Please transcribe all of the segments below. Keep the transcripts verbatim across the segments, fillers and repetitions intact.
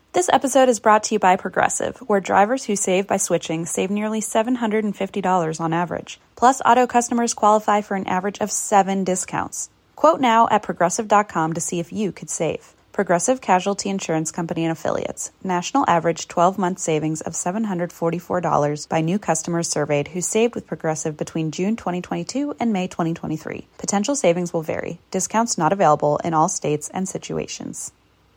This episode is brought to you by Progressive, where drivers who save by switching save nearly seven hundred fifty dollars on average. Plus, auto customers qualify for an average of seven discounts. Quote now at progressive dot com to see if you could save. Progressive Casualty Insurance Company and Affiliates. National average twelve-month savings of seven hundred forty-four dollars by new customers surveyed who saved with Progressive between June twenty twenty-two and May twenty twenty-three. Potential savings will vary. Discounts not available in all states and situations.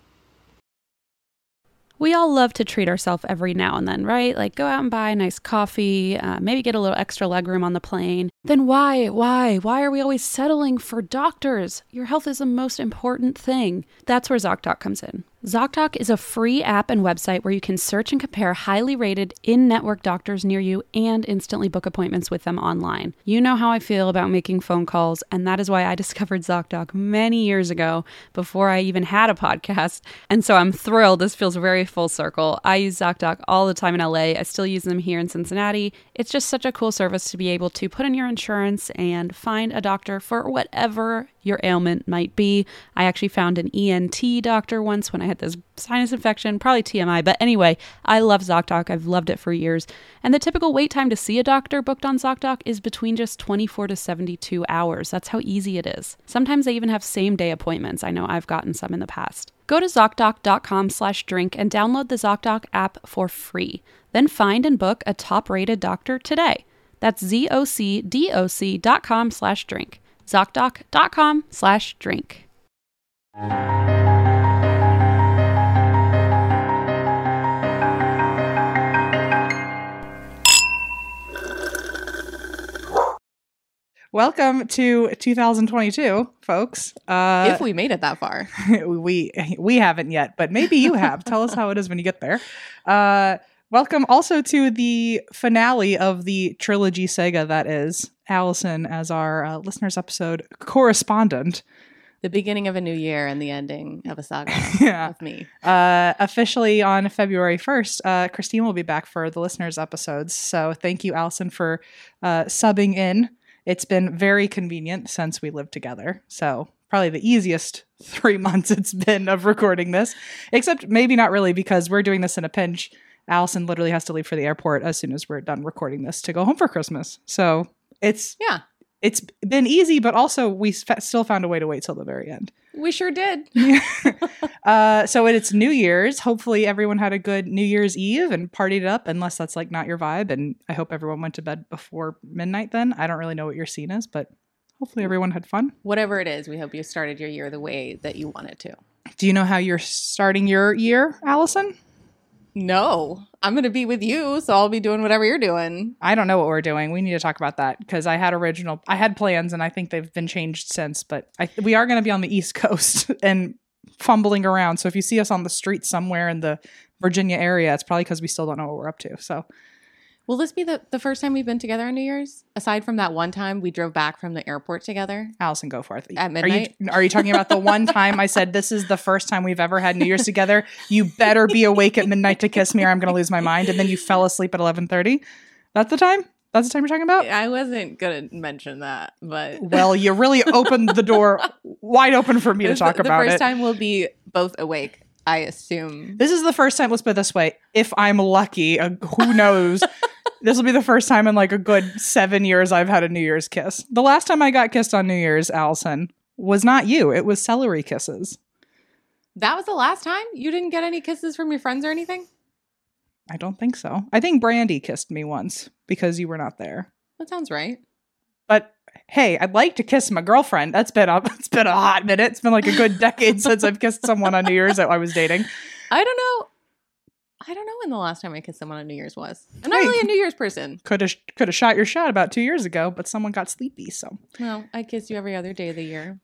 We all love to treat ourselves every now and then, right? Like go out and buy a nice coffee, uh, maybe get a little extra legroom on the plane. Then why, why, why are we always settling for doctors? Your health is the most important thing. That's where ZocDoc comes in. ZocDoc is a free app and website where you can search and compare highly rated in-network doctors near you and instantly book appointments with them online. You know how I feel about making phone calls, and that is why I discovered ZocDoc many years ago before I even had a podcast. And so I'm thrilled. This feels very full circle. I use ZocDoc all the time in L A. I still use them here in Cincinnati. It's just such a cool service to be able to put in your insurance and find a doctor for whatever your ailment might be. I actually found an E N T doctor once when I had this sinus infection, probably T M I, but anyway, I love ZocDoc. I've loved it for years. And the typical wait time to see a doctor booked on ZocDoc is between just twenty-four to seventy-two hours. That's how easy it is. Sometimes they even have same day appointments. I know I've gotten some in the past. Go to ZocDoc.com slash drink and download the ZocDoc app for free. Then find and book a top-rated doctor today. That's Z-O-C-D-O-C dot com slash drink. ZocDoc.com slash drink. Welcome to two thousand twenty-two, folks. Uh, if we made it that far. we we haven't yet, but maybe you have. Tell us how it is when you get there. Uh, welcome also to the finale of the trilogy saga that is Allison as our uh, listeners episode correspondent. The beginning of a new year and the ending of a saga yeah. with me. Uh, officially on February first, uh, Christine will be back for the listeners episodes. So thank you, Allison, for uh, subbing in. It's been very convenient since we lived together. So probably the easiest three months it's been of recording this, except maybe not really because we're doing this in a pinch. Allison literally has to leave for the airport as soon as we're done recording this to go home for Christmas. So it's yeah, it's been easy, but also we f- still found a way to wait till the very end. We sure did. uh, so it's New Year's. Hopefully everyone had a good New Year's Eve and partied up, unless that's like not your vibe. And I hope everyone went to bed before midnight then. I don't really know what your scene is, but hopefully everyone had fun. Whatever it is, we hope you started your year the way that you wanted to. Do you know how you're starting your year, Allison? No, I'm going to be with you, so I'll be doing whatever you're doing. I don't know what we're doing. We need to talk about that because I had original, I had plans and I think they've been changed since, but I, we are going to be on the East Coast and fumbling around. So if you see us on the street somewhere in the Virginia area, it's probably because we still don't know what we're up to. So will this be the, the first time we've been together on New Year's? Aside from that one time we drove back from the airport together? Allison, go for it. At midnight? Are you, are you talking about the one time I said, this is the first time we've ever had New Year's together? You better be awake at midnight to kiss me or I'm going to lose my mind. And then you fell asleep at eleven thirty. That's the time? That's the time you're talking about? I wasn't going to mention that, but... Well, you really opened the door wide open for me to talk the, about it. The first time we'll be both awake, I assume. This is the first time, let's put it this way, if I'm lucky, uh, who knows, this will be the first time in like a good seven years I've had a New Year's kiss. The last time I got kissed on New Year's, Allison, was not you. It was celery kisses. That was the last time? You didn't get any kisses from your friends or anything? I don't think so. I think Brandy kissed me once because you were not there. That sounds right. But hey, I'd like to kiss my girlfriend. That's been a, it's been a hot minute. It's been like a good decade since I've kissed someone on New Year's that I was dating. I don't know. I don't know when the last time I kissed someone on New Year's was. I'm not really a New Year's person. Could have could have shot your shot about two years ago, but someone got sleepy. So well, I kiss you every other day of the year.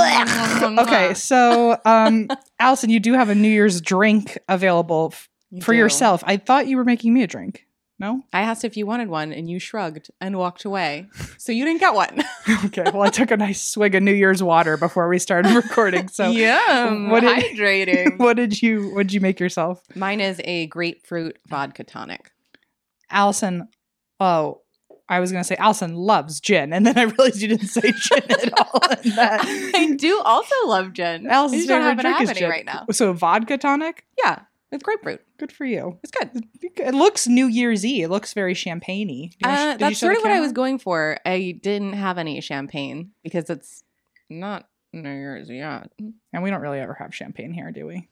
Okay, so um, Allison, you do have a New Year's drink available f- for do. yourself. I thought you were making me a drink. No? I asked if you wanted one, and you shrugged and walked away. So you didn't get one. Okay, well, I took a nice swig of New Year's water before we started recording. So Yum, what did, hydrating. What did you What did you make yourself? Mine is a grapefruit vodka tonic. Allison, oh, I was going to say Allison loves gin, and then I realized you didn't say gin at all. In that. I do also love gin. Allison's you don't favorite have drink it is happening gin. right now. So vodka tonic? Yeah. With grapefruit. Good for you. It's good. It looks New Year's Eve. It looks very champagne-y. Did you- Uh, did you that's show sort the of what I camera? was going for. I didn't have any champagne because it's not New Year's yet. And we don't really ever have champagne here, do we?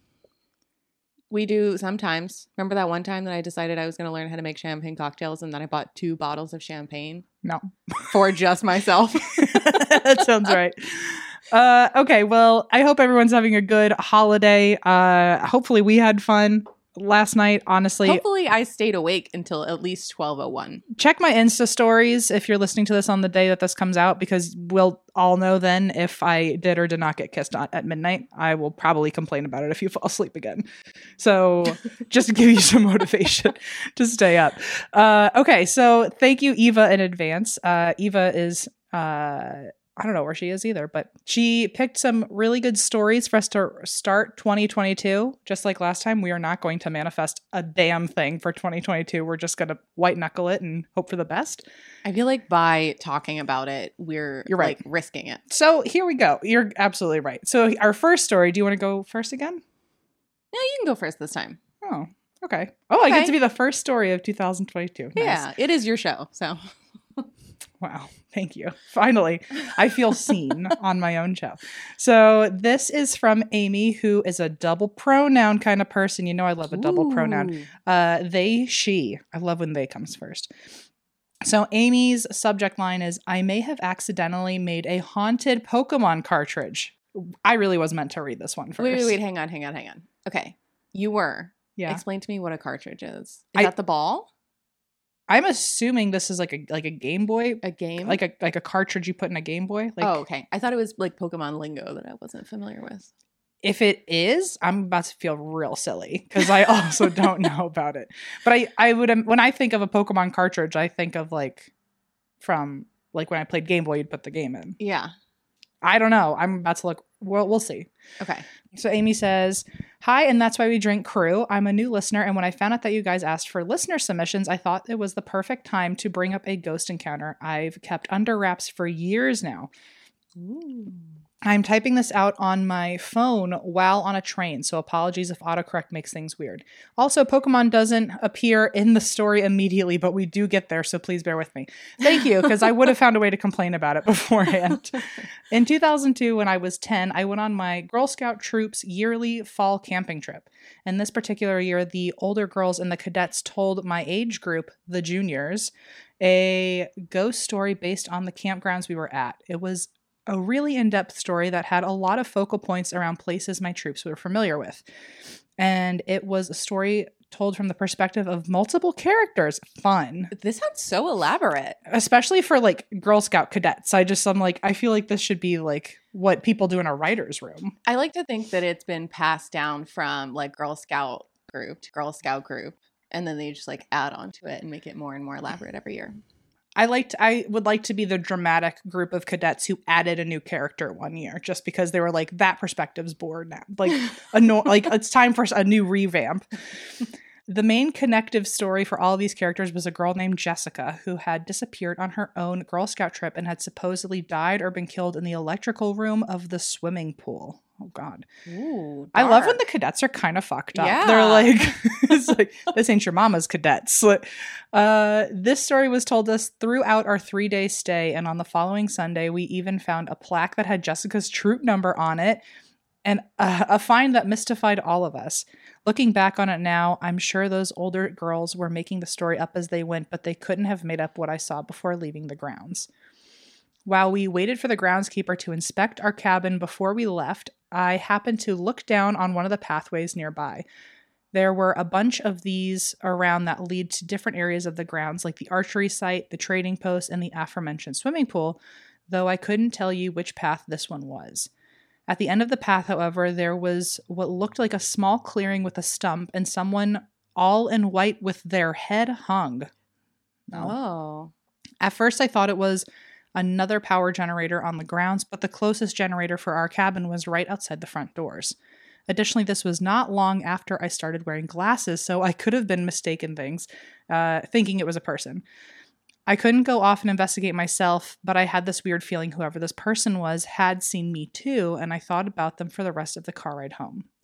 We do sometimes. Remember that one time that I decided I was going to learn how to make champagne cocktails and then I bought two bottles of champagne No. for just myself? That sounds right. Uh, okay, well, I hope everyone's having a good holiday. Uh, hopefully we had fun last night, honestly. Hopefully I stayed awake until at least twelve oh one. Check my Insta stories if you're listening to this on the day that this comes out, because we'll all know then if I did or did not get kissed on at midnight. I will probably complain about it if you fall asleep again. So just to give you some motivation to stay up. Uh, okay, so thank you, Eva, in advance. Uh, Eva is... Uh, I don't know where she is either, but she picked some really good stories for us to start twenty twenty-two. Just like last time, we are not going to manifest a damn thing for twenty twenty-two. We're just going to white knuckle it and hope for the best. I feel like by talking about it, we're You're right. like risking it. So here we go. You're absolutely right. So our first story, do you want to go first again? Yeah, you can go first this time. Oh, okay. Oh, I get Okay. to be the first story of two thousand twenty-two. Nice. Yeah, it is your show, so. Wow. Thank you. Finally, I feel seen on my own show. So this is from Amy, who is a double pronoun kind of person. You know I love a double pronoun. Ooh. Uh, they, she. I love when they comes first. So Amy's subject line is, I may have accidentally made a haunted Pokemon cartridge. I really was meant to read this one first. Wait, wait, wait, hang on, hang on, hang on. Okay, you were. Yeah. Explain to me what a cartridge is. Is I- that the ball? I'm assuming this is like a like a Game Boy, A game? like a like a cartridge you put in a Game Boy. Like, oh, okay. I thought it was like Pokemon lingo that I wasn't familiar with. if it is, I'm about to feel real silly because I also don't know about it. But I, I would, um, when I think of a Pokemon cartridge, I think of like from like when I played Game Boy, you'd put the game in. Yeah. I don't know. I'm about to look. Well, we'll see. Okay. So Amy says, hi, and that's why we drink crew. I'm a new listener, and when I found out that you guys asked for listener submissions, I thought it was the perfect time to bring up a ghost encounter I've kept under wraps for years now. Ooh. I'm typing this out on my phone while on a train, so apologies if autocorrect makes things weird. Also, Pokemon doesn't appear in the story immediately, but we do get there, so please bear with me. Thank you, because I would have found a way to complain about it beforehand. In two thousand two, when I was ten, I went on my Girl Scout troop's yearly fall camping trip. And this particular year, the older girls and the cadets told my age group, the juniors, a ghost story based on the campgrounds we were at. It was a really in-depth story that had a lot of focal points around places my troops were familiar with. And it was a story told from the perspective of multiple characters. Fun. This sounds so elaborate. Especially for like Girl Scout cadets. I just, I'm like, I feel like this should be like what people do in a writer's room. I like to think that it's been passed down from like Girl Scout group to Girl Scout group. And then they just like add on to it and make it more and more elaborate every year. I liked. I would like to be the dramatic group of cadets who added a new character one year, just because they were like, that perspective's bored now. Like, a no, like it's time for a new revamp. The main connective story for all of these characters was a girl named Jessica who had disappeared on her own Girl Scout trip and had supposedly died or been killed in the electrical room of the swimming pool. Oh, God. Ooh, I love when dark. the cadets are kind of fucked up. Yeah. They're like, it's like, this ain't your mama's cadets. Uh, this story was told us throughout our three-day stay, and on the following Sunday, we even found a plaque that had Jessica's troop number on it, and a, a find that mystified all of us. Looking back on it now, I'm sure those older girls were making the story up as they went, but they couldn't have made up what I saw before leaving the grounds. While we waited for the groundskeeper to inspect our cabin before we left, I happened to look down on one of the pathways nearby. There were a bunch of these around that lead to different areas of the grounds, like the archery site, the trading post, and the aforementioned swimming pool, though I couldn't tell you which path this one was. At the end of the path, however, there was what looked like a small clearing with a stump and someone all in white with their head hung. No. Oh. At first, I thought it was another power generator on the grounds, but the closest generator for our cabin was right outside the front doors. Additionally, this was not long after I started wearing glasses, so I could have been mistaken things, uh, thinking it was a person. I couldn't go off and investigate myself, but I had this weird feeling whoever this person was had seen me too, and I thought about them for the rest of the car ride home.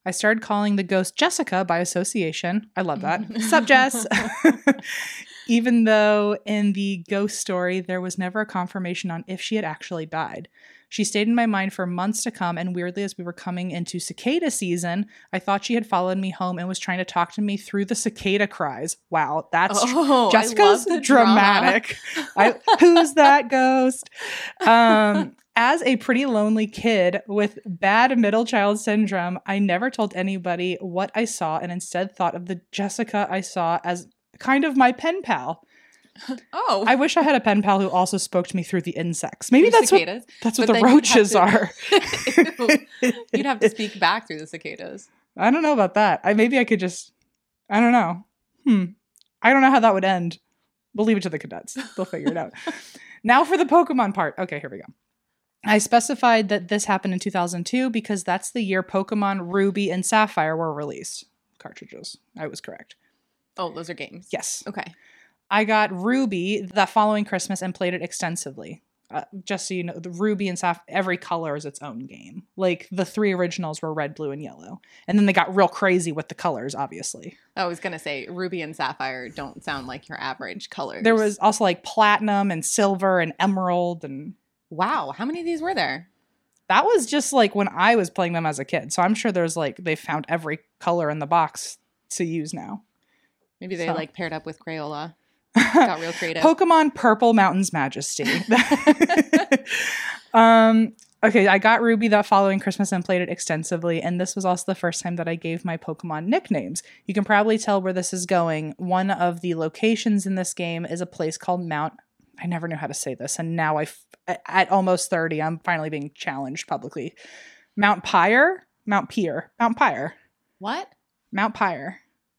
I started calling the ghost Jessica by association. I love that. Sup, Jess? Even though in the ghost story, there was never a confirmation on if she had actually died. She stayed in my mind for months to come, and weirdly, as we were coming into cicada season, I thought she had followed me home and was trying to talk to me through the cicada cries. Wow, that's oh, Jessica's dramatic. I, who's that ghost? Um, as a pretty lonely kid with bad middle child syndrome, I never told anybody what I saw and instead thought of the Jessica I saw as kind of my pen pal. Oh, I wish I had a pen pal who also spoke to me through the insects. Maybe through that's cicadas. what that's But what the then you'd roaches have are. to- You'd have to speak back through the cicadas. I don't know about that. I maybe I could just. I don't know. Hmm. I don't know how that would end. We'll leave it to the cadets. They'll figure it out. Now for the Pokemon part. Okay, here we go. I specified that this happened in two thousand two because that's the year Pokemon Ruby and Sapphire were released. Cartridges. I was correct. Oh, those are games. Yes. Okay. I got Ruby that following Christmas and played it extensively. Uh, just so you know, the Ruby and Sapphire, every color is its own game. Like the three originals were red, blue, and yellow. And then they got real crazy with the colors, obviously. I was going to say Ruby and Sapphire don't sound like your average colors. There was also like platinum and silver and emerald. And wow. How many of these were there? that was just like when I was playing them as a kid. So I'm sure there's like, they found every color in the box to use now. Maybe they So. like paired up with Crayola. Got real creative. Pokemon Purple Mountain's Majesty. um, okay, I got Ruby that following Christmas and played it extensively, and this was also the first time that I gave my Pokemon nicknames. You can probably tell where this is going. One of the locations in this game is a place called Mount... I never knew how to say this, and now I, at almost thirty, I'm finally being challenged publicly. Mount Pyre? Mount Pier. Mount Pyre. What? Mount Pyre.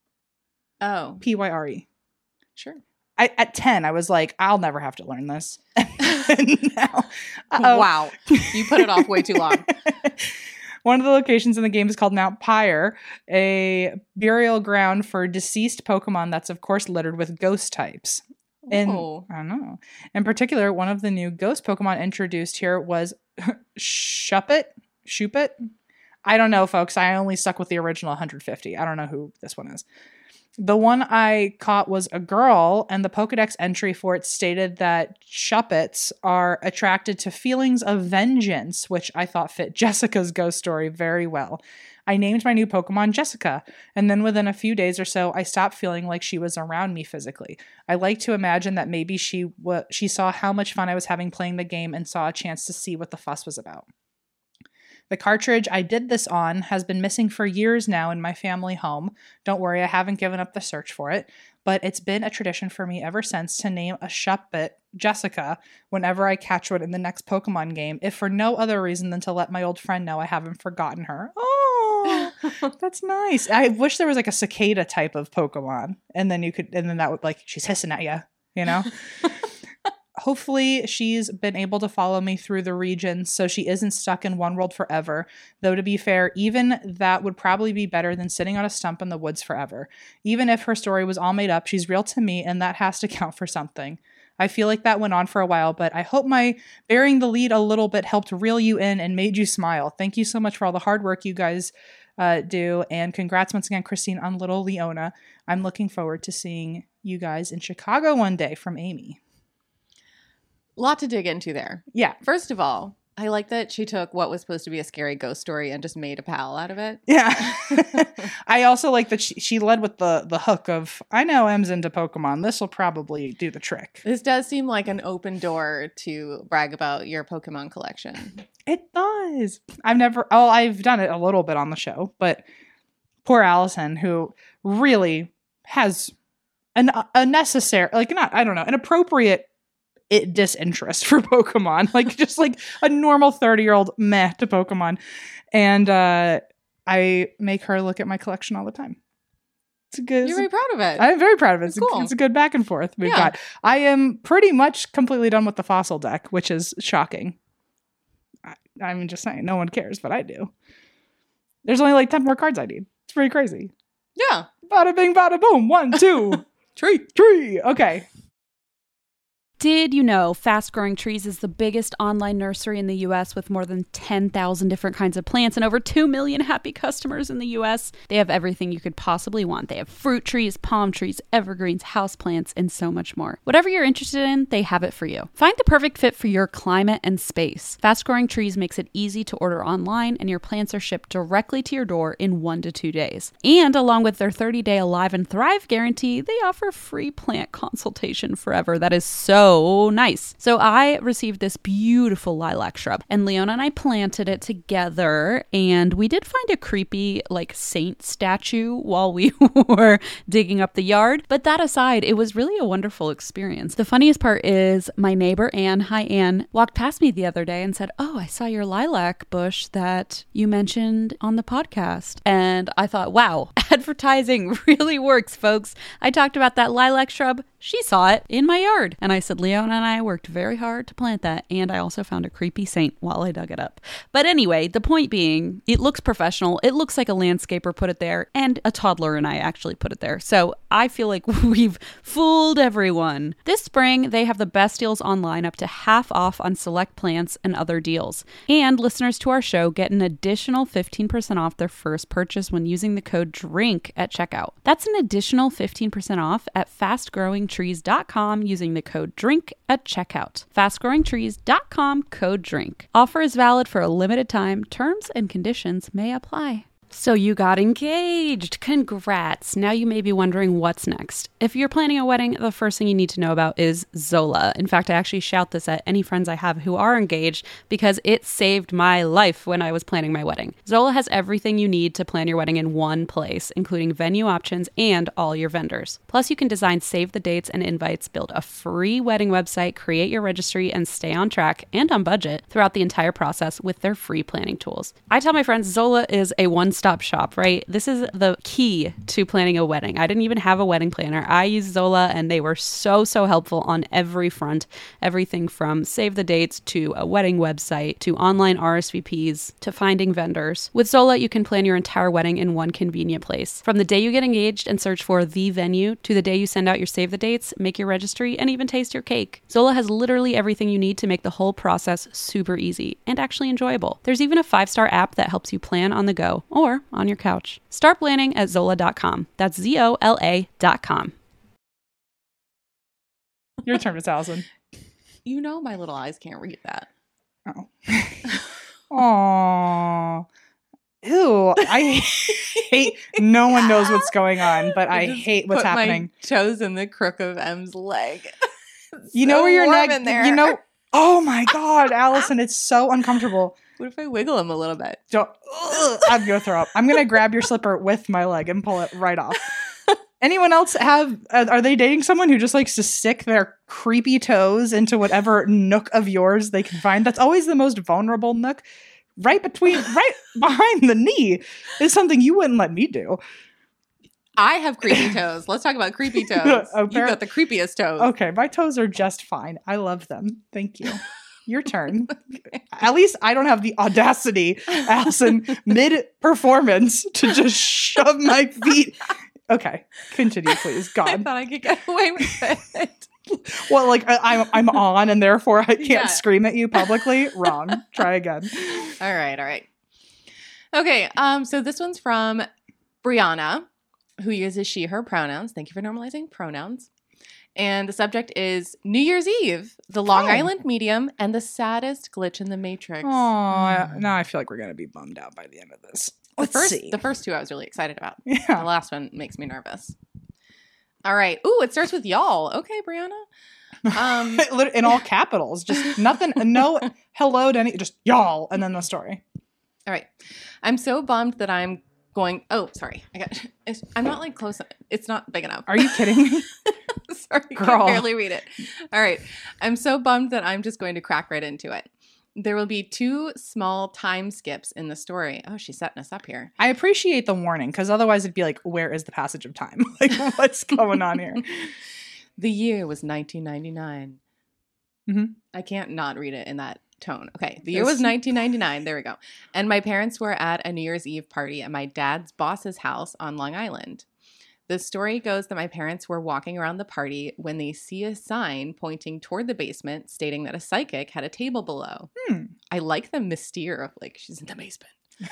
Oh, P Y R E. sure. I, at ten, I was like, I'll never have to learn this. And now, uh-oh. Wow. You put it off way too long. One of the locations in the game is called Mount Pyre, a burial ground for deceased Pokemon that's, of course, littered with ghost types. And Oh. I don't know. In particular, one of the new ghost Pokemon introduced here was Shuppet? Shuppet? I don't know, folks. I only stuck with the original one hundred fifty. I don't know who this one is. The one I caught was a girl, and the Pokedex entry for it stated that Shuppets are attracted to feelings of vengeance, which I thought fit Jessica's ghost story very well. I named my new Pokemon Jessica, and then within a few days or so, I stopped feeling like she was around me physically. I like to imagine that maybe she w- she saw how much fun I was having playing the game and saw a chance to see what the fuss was about. The cartridge I did this on has been missing for years now in my family home. Don't worry, I haven't given up the search for it, but it's been a tradition for me ever since to name a Shuppet Jessica whenever I catch one in the next Pokemon game, if for no other reason than to let my old friend know I haven't forgotten her. Oh, that's nice. I wish there was like a cicada type of Pokemon, and then you could, and then that would like, she's hissing at you, you know? Hopefully she's been able to follow me through the region so she isn't stuck in one world forever. Though to be fair, even that would probably be better than sitting on a stump in the woods forever. Even if her story was all made up, she's real to me, and that has to count for something. I feel like that went on for a while, but I hope my bearing the lead a little bit helped reel you in and made you smile. Thank you so much for all the hard work you guys uh, do, and congrats once again, Christine, on little Leona. I'm looking forward to seeing you guys in Chicago one day. From Amy. Lot to dig into there. Yeah. First of all, I like that she took what was supposed to be a scary ghost story and just made a pal out of it. Yeah. I also like that she, she led with the, the hook of, I know Em's into Pokemon. This will probably do the trick. This does seem like an open door to brag about your Pokemon collection. It does. I've never, oh, I've done it a little bit on the show, but poor Allison, who really has an a necessary, like not, I don't know, an appropriate it disinterest for Pokemon, like just like a normal thirty year old meh to Pokemon. And uh, I make her look at my collection all the time. It's a good. You're very proud of it. I'm very proud of it. It's, Cool. a, it's a good back and forth we've Yeah. got. I am pretty much completely done with the fossil deck, which is shocking. I, I'm just saying, no one cares, but I do. There's only like ten more cards I need. It's pretty crazy. Yeah. Bada bing, bada boom. One, two, Tree. three. Okay. Did you know Fast Growing Trees is the biggest online nursery in the U S with more than ten thousand different kinds of plants and over two million happy customers in the U S? They have everything you could possibly want. They have fruit trees, palm trees, evergreens, houseplants, and so much more. Whatever you're interested in, they have it for you. Find the perfect fit for your climate and space. Fast Growing Trees makes it easy to order online, and your plants are shipped directly to your door in one to two days. And along with their thirty-day Alive and Thrive guarantee, they offer free plant consultation forever. That is so So nice. So I received this beautiful lilac shrub, and Leona and I planted it together, and we did find a creepy like saint statue while we were digging up the yard. But that aside, it was really a wonderful experience. The funniest part is my neighbor Anne, hi Anne, walked past me the other day and said, "Oh, I saw your lilac bush that you mentioned on the podcast." And I thought, wow, advertising really works, folks. I talked about that lilac shrub. She saw it in my yard. And I said, Leona and I worked very hard to plant that. And I also found a creepy saint while I dug it up. But anyway, the point being, it looks professional. It looks like a landscaper put it there. And a toddler and I actually put it there. So I feel like we've fooled everyone. This spring, they have the best deals online, up to half off on select plants and other deals. And listeners to our show get an additional fifteen percent off their first purchase when using the code DRINK at checkout. That's an additional fifteen percent off at fast growing trees dot com using the code DRINK at checkout. fast growing trees dot com, code DRINK. Offer is valid for a limited time. Terms and conditions may apply. So you got engaged. Congrats. Now you may be wondering what's next. If you're planning a wedding, the first thing you need to know about is Zola. In fact, I actually shout this at any friends I have who are engaged because it saved my life when I was planning my wedding. Zola has everything you need to plan your wedding in one place, including venue options and all your vendors. Plus, you can design save the dates and invites, build a free wedding website, create your registry, and stay on track and on budget throughout the entire process with their free planning tools. I tell my friends Zola is a one-stop shop, right? This is the key to planning a wedding. I didn't even have a wedding planner. I used Zola and they were so, so helpful on every front. Everything from save the dates to a wedding website to online R S V Ps to finding vendors. With Zola, you can plan your entire wedding in one convenient place. From the day you get engaged and search for the venue to the day you send out your save the dates, make your registry, and even taste your cake. Zola has literally everything you need to make the whole process super easy and actually enjoyable. There's even a five-star app that helps you plan on the go or on your couch. Start planning at zola dot com. That's Z O L A dot com. Your turn, Miss Allison. You know my little eyes can't read that. Oh. Aww. Ew. I hate, no one knows what's going on, but I, I hate what's put happening. My toes in the crook of M's leg. You know so where your warm neck, in there. You know, oh my God, Allison, it's so uncomfortable. What if I wiggle him a little bit? Don't, ugh, I'm going to throw up. I'm going to grab your slipper with my leg and pull it right off. Anyone else have, uh, are they dating someone who just likes to stick their creepy toes into whatever nook of yours they can find? That's always the most vulnerable nook. Right between, right behind the knee is something you wouldn't let me do. I have creepy toes. Let's talk about creepy toes. Oh, You've got the creepiest toes. Okay, my toes are just fine. I love them. Thank you. Your turn. Okay. At least I don't have the audacity, Allison, mid-performance to just shove my feet. Okay, continue, please. God. I thought I could get away with it. Well, like I, I'm, I'm on, and therefore I can't Yeah. scream at you publicly. Wrong. Try again. All right, all right. Okay, um, so this one's from Brianna, who uses she, her pronouns. Thank you for normalizing pronouns. And the subject is New Year's Eve, the Long Oh. Island medium, and the saddest glitch in the Matrix. Oh, now I feel like we're gonna be bummed out by the end of this. The Let's first, see. the first two I was really excited about. The Yeah. last one makes me nervous. All right. Ooh, it starts with y'all. Okay, Brianna. Um, In all capitals, just nothing. No hello to any. Just y'all, and then the story. all right. I'm so bummed that I'm going. Oh, sorry. I got. It's, I'm not like close. It's not big enough. Are you kidding me? Sorry, I Girl. can barely read it. All right. I'm so bummed that I'm just going to crack right into it. There will be two small time skips in the story. Oh, she's setting us up here. I appreciate the warning because otherwise it'd be like, where is the passage of time? Like, what's going on here? The year was nineteen ninety-nine. Mhm. I can't not read it in that tone. Okay. The year Yes. was nineteen ninety-nine. There we go. And my parents were at a New Year's Eve party at my dad's boss's house on Long Island. The story goes that my parents were walking around the party when they see a sign pointing toward the basement stating that a psychic had a table below. Hmm. I like the mystere of like, she's in the basement.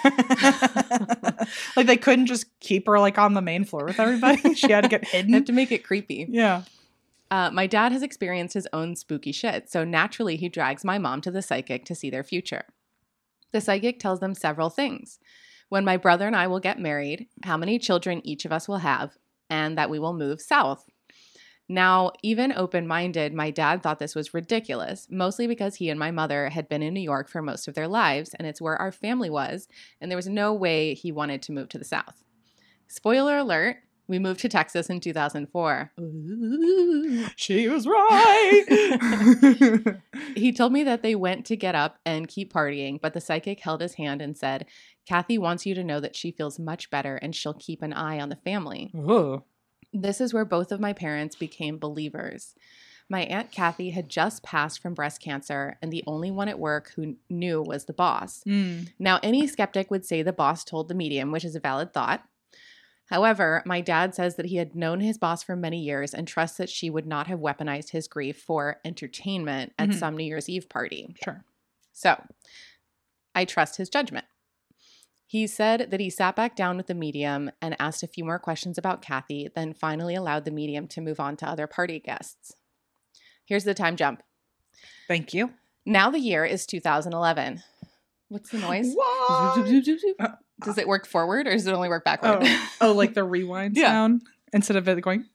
Like they couldn't just keep her like on the main floor with everybody. She had to get They have hidden. to make it creepy. Yeah. Uh, my dad has experienced his own spooky shit, so naturally he drags my mom to the psychic to see their future. The psychic tells them several things. When my brother and I will get married, how many children each of us will have, and that we will move south. Now, even open-minded, my dad thought this was ridiculous, mostly because he and my mother had been in New York for most of their lives, and it's where our family was, and there was no way he wanted to move to the south. Spoiler alert, we moved to Texas in two thousand four. Ooh. She was right. He told me that they went to get up and keep partying, but the psychic held his hand and said, Kathy wants you to know that she feels much better and she'll keep an eye on the family. Ooh. This is where both of my parents became believers. My Aunt Kathy had just passed from breast cancer, and the only one at work who knew was the boss. Mm. Now, any skeptic would say the boss told the medium, which is a valid thought. However, my dad says that he had known his boss for many years and trusts that she would not have weaponized his grief for entertainment at Mhm. some New Year's Eve party. Sure. So, I trust his judgment. He said that he sat back down with the medium and asked a few more questions about Kathy, then finally allowed the medium to move on to other party guests. Here's the time jump. Thank you. Now the year is two thousand eleven. What's the noise? What? Zoop, zoop, zoop, zoop, zoop. Uh, Does it work forward or does it only work backward? Oh, oh, like the rewind Yeah. sound instead of it going.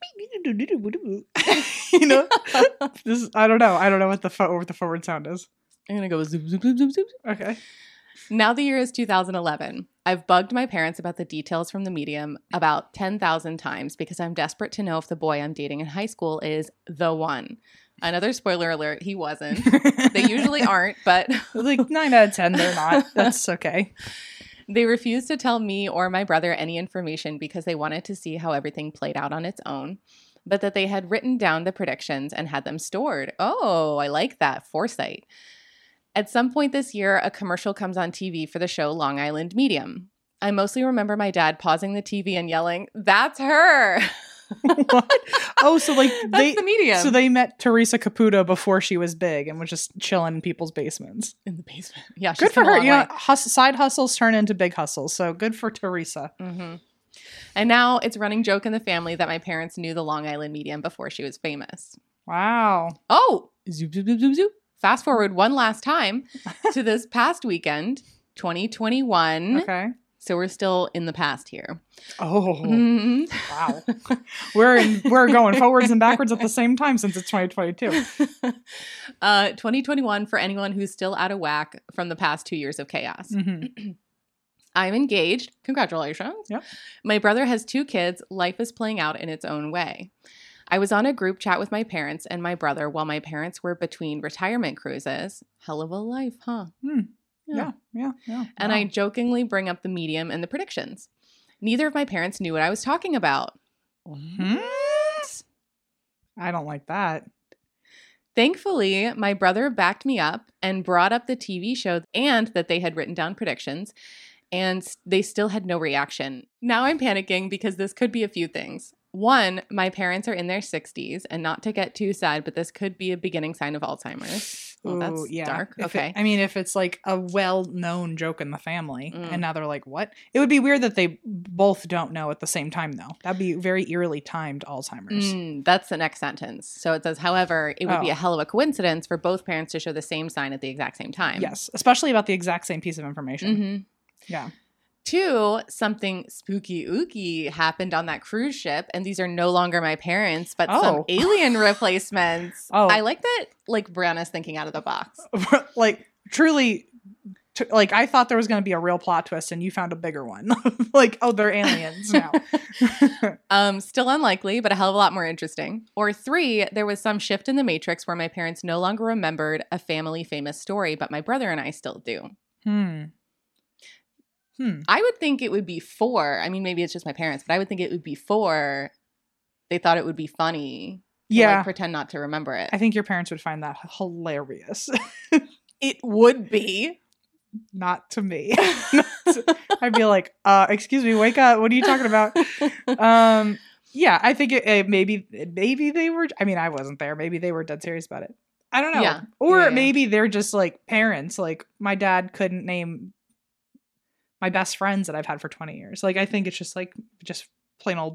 You know, this is, I don't know. I don't know what the fo- what the forward sound is. I'm gonna go zoop, zoop, zoop, zoop, zoop. Okay. Now the year is two thousand eleven. I've bugged my parents about the details from the medium about ten thousand times because I'm desperate to know if the boy I'm dating in high school is the one. Another spoiler alert, he wasn't. They usually aren't, but Like nine out of ten, they're not. That's okay. they refused to tell me or my brother any information because they wanted to see how everything played out on its own, but that they had written down the predictions and had them stored. Oh, I like that foresight. At some point this year, a commercial comes on T V for the show Long Island Medium. I mostly remember my dad pausing the T V and yelling, "That's her!" What? Oh, so like That's they the medium. so they met Teresa Caputo before she was big and was just chilling in people's basements. in the basement. Yeah, she's Good for come a her. long You know, way. hus- side hustles turn into big hustles. So good for Teresa. Mm-hmm. And now it's a running joke in the family that my parents knew the Long Island Medium before she was famous. Wow. Oh, zoop, zoop, zoop, zoop, zoop. Fast forward one last time to this past weekend, twenty twenty-one. Okay. So we're still in the past here. Oh. Mhm. Wow. We're in, we're going forwards and backwards at the same time since it's twenty twenty-two. uh, twenty twenty-one for anyone who's still out of whack from the past two years of chaos. Mhm. I'm engaged. Congratulations. Yep. My brother has two kids. Life is playing out in its own way. I was on a group chat with my parents and my brother while my parents were between retirement cruises. Hell of a life, huh? Hmm. Yeah. Yeah. Yeah. And Wow. I jokingly bring up the medium and the predictions. Neither of my parents knew what I was talking about. Hmm? I don't like that. Thankfully, my brother backed me up and brought up the T V show and that they had written down predictions, and s- they still had no reaction. Now I'm panicking because this could be a few things. One, my parents are in their sixties, and not to get too sad, but this could be a beginning sign of Alzheimer's. Well, that's Ooh, yeah. dark. If Okay. it- I mean, if it's like a well-known joke in the family, Mm. and now they're like, "What?" It would be weird that they both don't know at the same time, though. That'd be very eerily timed Alzheimer's. Mm, that's the next sentence. So it says, however, it would be Oh. a hell of a coincidence for both parents to show the same sign at the exact same time. Yes, especially about the exact same piece of information. hmm Yeah. Two, something spooky ooky happened on that cruise ship, and these are no longer my parents, but some Oh. alien replacements. Oh. I like that, like, Brianna's thinking out of the box. Like truly, t- like I thought there was going to be a real plot twist, and you found a bigger one. Like, oh, they're aliens now. Um, still unlikely, but a hell of a lot more interesting. Or three, there was some shift in the matrix where my parents no longer remembered a family famous story, but my brother and I still do. Hmm. Hmm. I would think it would be four. I mean, maybe it's just my parents, but I would think it would be four. They thought it would be funny. to, Yeah. like, pretend not to remember it. I think your parents would find that hilarious. It would be. Not to me. I'd be like, uh, excuse me, wake up. What are you talking about? Um, Yeah, I think it, it maybe maybe they were. I mean, I wasn't there. Maybe they were dead serious about it. I don't know. Yeah. Or Yeah, yeah. maybe they're just like parents. Like my dad couldn't name my best friends that I've had for twenty years. Like I think it's just like just plain old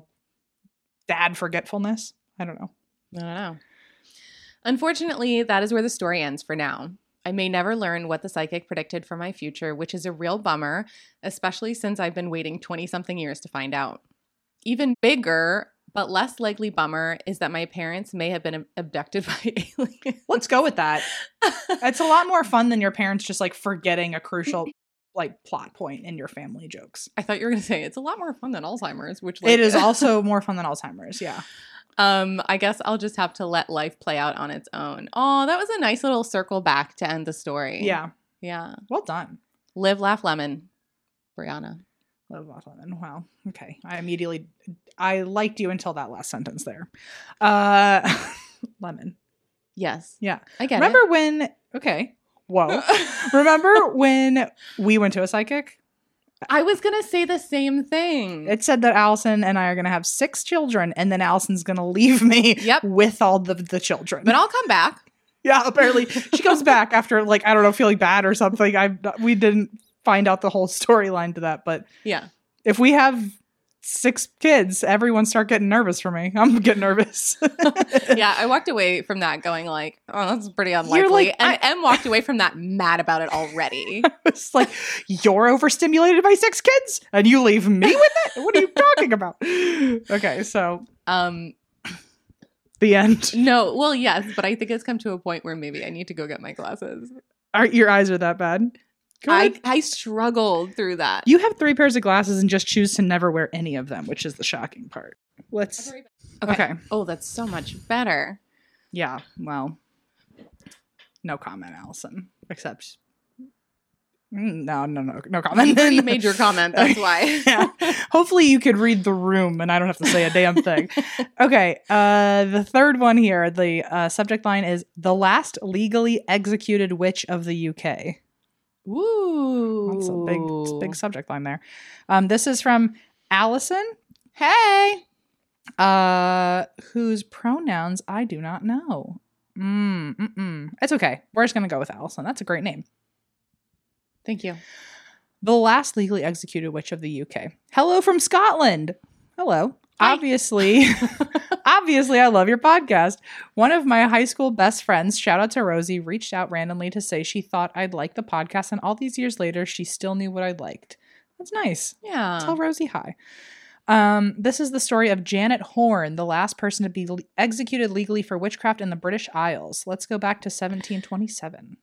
dad forgetfulness. I don't know. I don't know. Unfortunately, that is where the story ends for now. I may never learn what the psychic predicted for my future, which is a real bummer, especially since I've been waiting twenty-something years to find out. Even bigger, but less likely bummer is that my parents may have been abducted by aliens. Let's go with that. It's a lot more fun than your parents just like forgetting a crucial like plot point in your family jokes. I thought you were going to say it's a lot more fun than Alzheimer's, which like, it is also more fun than Alzheimer's. Yeah. Um, I guess I'll just have to let life play out on its own. Oh, that was a nice little circle back to end the story. Yeah. Yeah. Well done. Live, laugh, lemon. Brianna. Love Laugh Lemon. Wow. Okay. I immediately, I liked you until that last sentence there. Uh, lemon. Yes. Yeah. I get Remember it. when, okay. Whoa. Remember when we went to a psychic? I was going to say the same thing. It said that Allison and I are going to have six children, and then Allison's going to leave me Yep. with all the, the children. But I'll come back. Yeah, apparently she comes back after, like, I don't know, feeling bad or something. I We didn't find out the whole storyline to that, but Yeah. if we have six kids, everyone start getting nervous for me. I'm getting nervous. Yeah, I walked away from that going like, oh, that's pretty unlikely. like, and I- Em walked away from that mad about it already. It's like, you're overstimulated by six kids and you leave me with it? What are you talking about? Okay, so Um, the end. no, well, yes, but I think it's come to a point where maybe I need to go get my glasses. Are, your eyes are that bad? Go I, ahead. I struggled through that. You have three pairs of glasses and just choose to never wear any of them, which is the shocking part. Let's. Okay. Okay. Oh, that's so much better. Yeah. Well, no comment, Allison. Except. Mm, No, no, no, no comment. You already made your comment. That's why. Yeah. Hopefully you could read the room and I don't have to say a damn thing. Okay. Uh, the third one here, the uh, subject line is the last legally executed witch of the U K. Ooh. That's a big, big subject line there. Um, this is from Allison, Hey. uh, whose pronouns I do not know. Mm, mm-mm. It's okay. We're just going to go with Allison. That's a great name. Thank you. The last legally executed witch of the U K. Hello from Scotland. Hello. Hi. Obviously, obviously, I love your podcast. One of my high school best friends, shout out to Rosie, reached out randomly to say she thought I'd like the podcast, and all these years later, she still knew what I liked. That's nice. Yeah. Tell Rosie hi. Um, this is the story of Janet Horne, the last person to be le- executed legally for witchcraft in the British Isles. Let's go back to seventeen twenty-seven.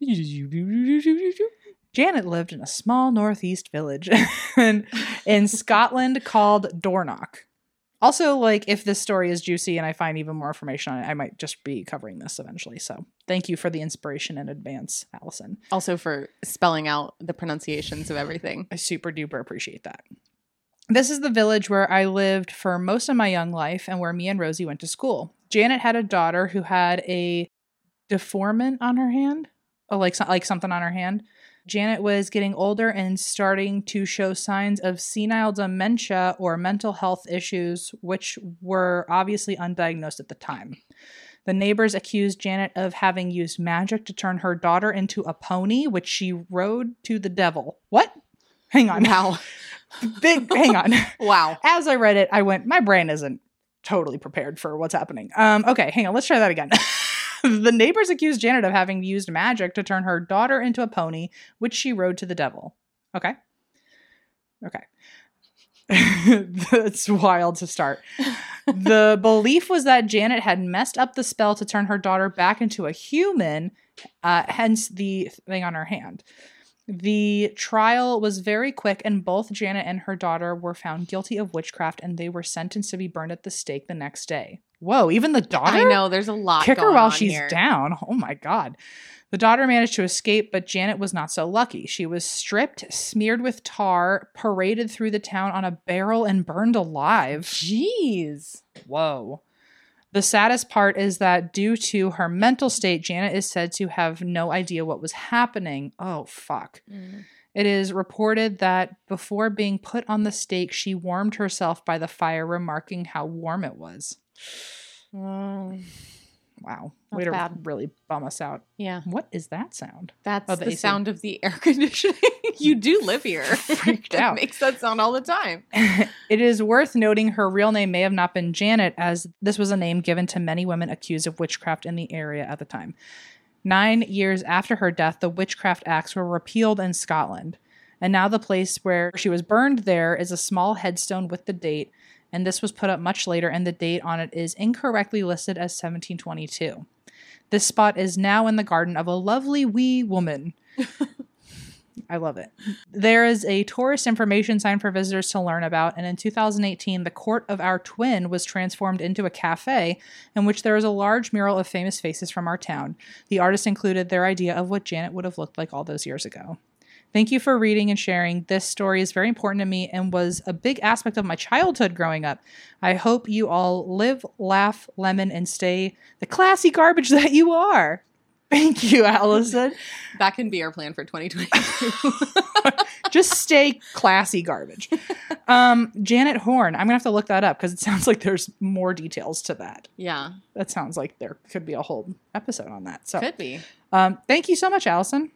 Janet lived in a small northeast village in, in Scotland called Dornoch. Also, like, if this story is juicy and I find even more information on it, I might just be covering this eventually. So thank you for the inspiration in advance, Allison. Also for spelling out the pronunciations of everything. I super duper appreciate that. This is the village where I lived for most of my young life and where me and Rosie went to school. Janet had a daughter who had a deformant on her hand, oh, like, like something on her hand. Janet was getting older and starting to show signs of senile dementia or mental health issues, which were obviously undiagnosed at the time. The neighbors accused Janet of having used magic to turn her daughter into a pony, which she rode to the devil. What? Hang on. Wow. Big, hang on. Wow. As I read it, I went, my brain isn't totally prepared for what's happening. Um, okay, hang on. Let's try that again. The neighbors accused Janet of having used magic to turn her daughter into a pony, which she rode to the devil. Okay. Okay. That's wild to start. The belief was that Janet had messed up the spell to turn her daughter back into a human, uh, hence the thing on her hand. The trial was very quick, and both Janet and her daughter were found guilty of witchcraft, and they were sentenced to be burned at the stake the next day. Whoa, even the daughter? I know, there's a lot Kick her going while on she's here. down. Oh my God. The daughter managed to escape, but Janet was not so lucky. She was stripped, smeared with tar, paraded through the town on a barrel, and burned alive. Jeez. Whoa. The saddest part is that due to her mental state, Janet is said to have no idea what was happening. Oh, fuck. Mm. It is reported that before being put on the stake, she warmed herself by the fire, remarking how warm it was. Mm, Wow. That's Way to bad. really bum us out. yeah. What is that sound? That's Oh, the the A C. sound of the air conditioning. You do live here. Freaked It out. makes that sound all the time. It is worth noting her real name may have not been Janet, as this was a name given to many women accused of witchcraft in the area at the time. Nine years after her death, the Witchcraft Acts were repealed in Scotland. And now the place where she was burned there is a small headstone with the date, and this was put up much later, and the date on it is incorrectly listed as seventeen twenty-two. This spot is now in the garden of a lovely wee woman. I love it. There is a tourist information sign for visitors to learn about, and in two thousand eighteen, the Court of Our Twin was transformed into a cafe in which there is a large mural of famous faces from our town. The artist included their idea of what Janet would have looked like all those years ago. Thank you for reading and sharing. This story is very important to me and was a big aspect of my childhood growing up. I hope you all live, laugh, lemon, and stay the classy garbage that you are. Thank you, Allison. That can be our plan for twenty twenty-two. Just stay classy garbage. Um, Janet Horn. I'm going to have to look that up because it sounds like there's more details to that. Yeah. That sounds like there could be a whole episode on that. So, Could be. um, thank you so much, Allison.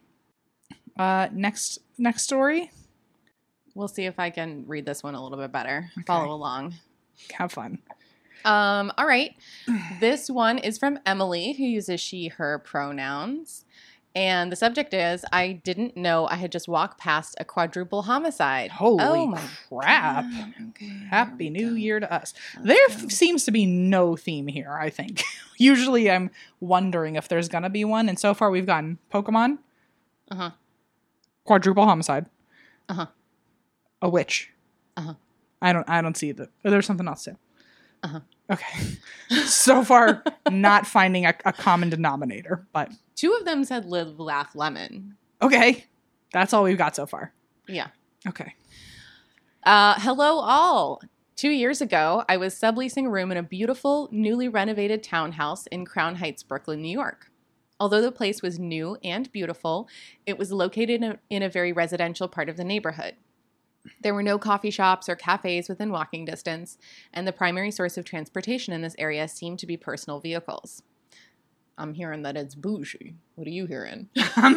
Uh, next, next story. We'll see if I can read this one a little bit better. Okay. Follow along. Have fun. Um, all right. This one is from Emily, who uses she, her pronouns. And the subject is, I didn't know I had just walked past a quadruple homicide. Holy oh my crap. God. Okay. Happy New go. Year to us. Let's There go. f- seems to be no theme here, I think. Usually I'm wondering if there's going to be one. And so far we've gotten Pokemon, Uh-huh. quadruple homicide, Uh-huh. a witch. Uh-huh. I don't I don't see that. There's something else too. Uh-huh. Okay. So far, not finding a, a common denominator, but Two of them said live, laugh, lemon. okay. That's all we've got so far. Yeah. Okay. Uh, hello, all. Two years ago, I was subleasing a room in a beautiful, newly renovated townhouse in Crown Heights, Brooklyn, New York. Although the place was new and beautiful, it was located in a, in a very residential part of the neighborhood. There were no coffee shops or cafes within walking distance, and the primary source of transportation in this area seemed to be personal vehicles. I'm hearing that it's bougie. What are you hearing?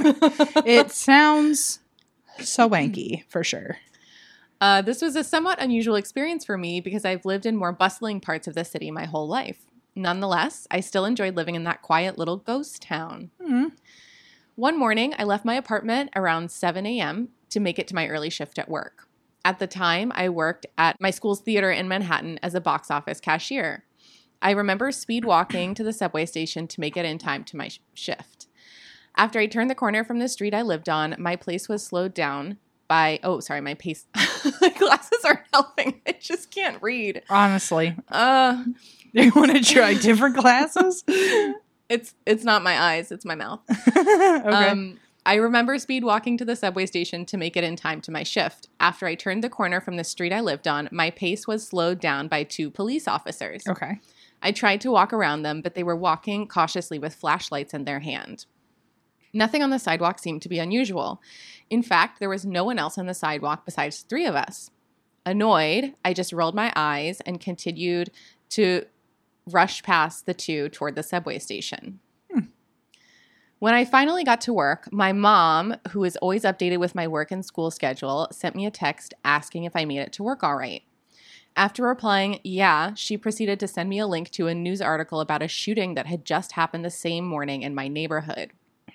It sounds so wanky for sure. Uh, this was a somewhat unusual experience for me because I've lived in more bustling parts of the city my whole life. Nonetheless, I still enjoyed living in that quiet little ghost town. Hmm. One morning, I left my apartment around seven a.m. to make it to my early shift at work. At the time, I worked at my school's theater in Manhattan as a box office cashier. I remember speed walking to the subway station to make it in time to my sh- shift. After I turned the corner from the street I lived on, my place was slowed down by, oh, sorry, my pace. My glasses aren't helping. I just can't read. Honestly. Uh, Do you want to try different glasses? it's it's not my eyes, it's my mouth. Okay. Um, I remember speed walking to the subway station to make it in time to my shift. After I turned the corner from the street I lived on, my pace was slowed down by two police officers. Okay. I tried to walk around them, but they were walking cautiously with flashlights in their hand. Nothing on the sidewalk seemed to be unusual. In fact, there was no one else on the sidewalk besides three of us. Annoyed, I just rolled my eyes and continued to rush past the two toward the subway station. Hmm. When I finally got to work, my mom, who is always updated with my work and school schedule, sent me a text asking if I made it to work all right. After replying, yeah, she proceeded to send me a link to a news article about a shooting that had just happened the same morning in my neighborhood.